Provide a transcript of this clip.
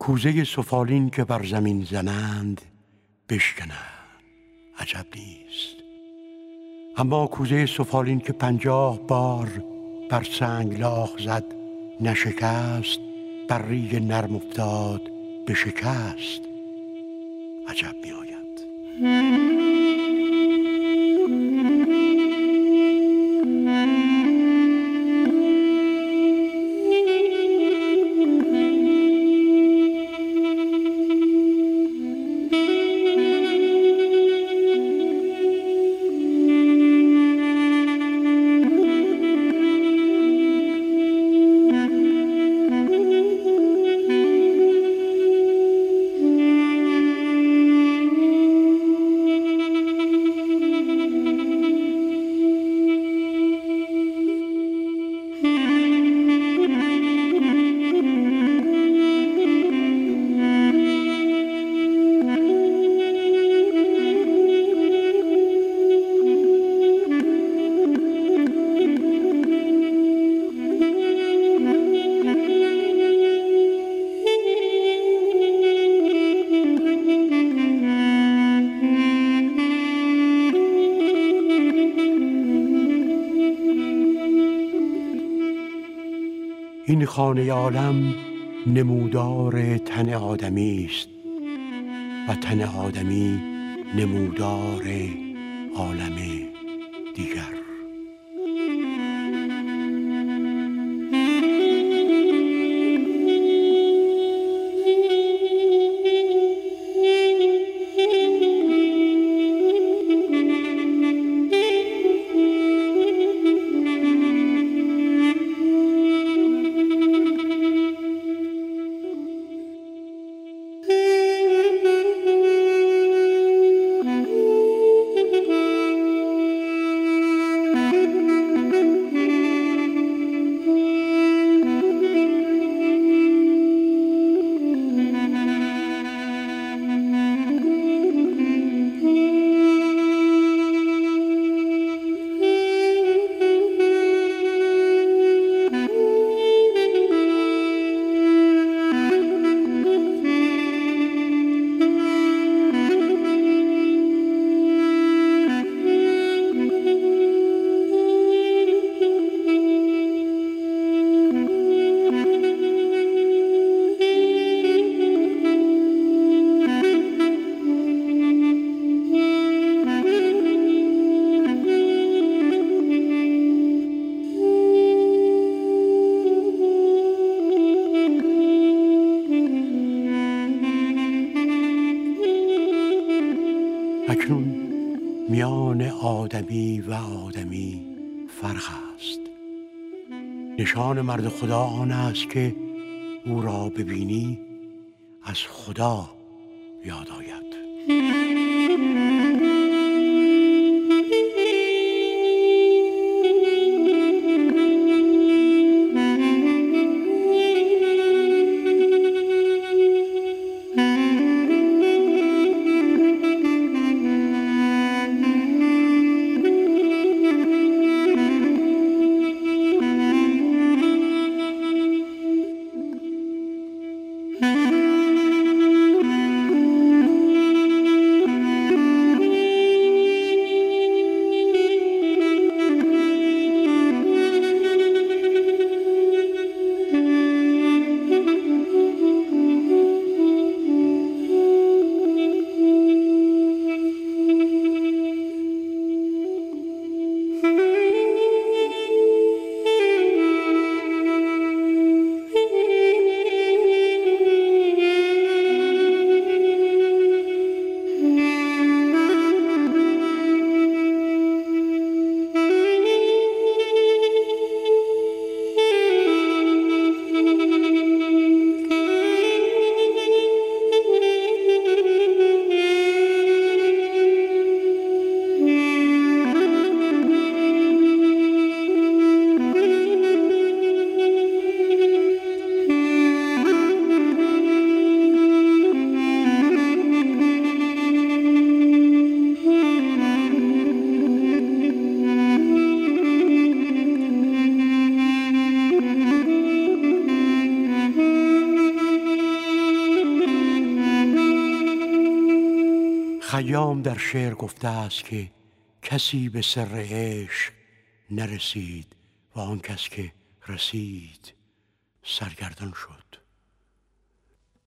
کوزه سفالین که بر زمین زنند بشکنند عجب نیست، اما کوزه سفالین که 50 بار بر سنگلاخ زد نشکست، بر ریگ نرم افتاد بشکست عجب می آید. این خانه عالم نمودار تن آدمی است و تن آدمی نمودار عالم دیگر. اکنون میان آدمی و آدمی فرق است. نشان مرد خدا آن است که او را ببینی از خدا یاد آید. خیام در شعر گفته است که کسی به سر عشق نرسید و آن کس که رسید سرگردان شد.